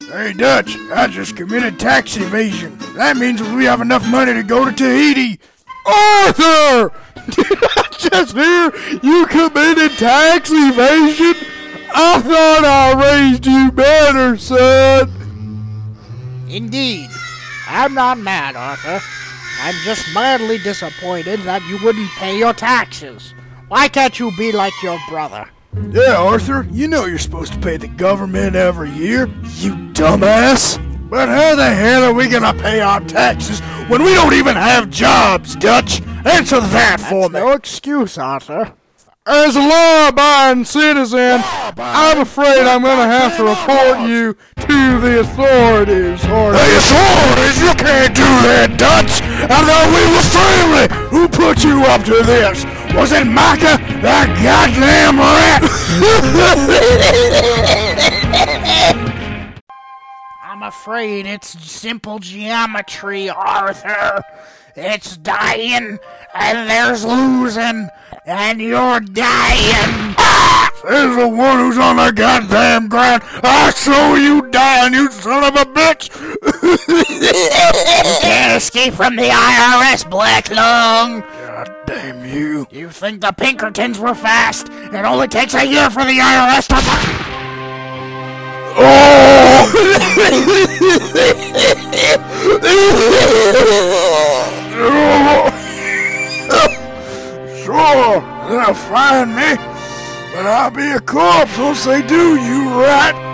Hey, Dutch, I just committed tax evasion. That means we have enough money to go to Tahiti. Arthur! Did I just hear you committed tax evasion? I thought I raised you better, son. Indeed. I'm not mad, Arthur. I'm just mildly disappointed that you wouldn't pay your taxes. Why can't you be like your brother? Yeah, Arthur, you know you're supposed to pay the government every year, you dumbass. But how the hell are we gonna pay our taxes when we don't even have jobs, Dutch? Answer that for me. No excuse, Arthur. As a law-abiding citizen, I'm afraid I'm going to have to report you to the authorities, Arthur. The authorities? You can't do that, Dutch! I thought we were family! Who put you up to this? Was it Micah, that goddamn rat? I'm afraid it's simple geometry, Arthur. It's dying, and there's losing, and you're dying. There's the one who's on the goddamn ground. I saw you dying, you son of a bitch! You can't escape from the IRS, Black Lung. God damn you. You think the Pinkertons were fast? It only takes a year for the IRS to... Oh! Sure, they'll find me, but I'll be a corpse once they do, you rat!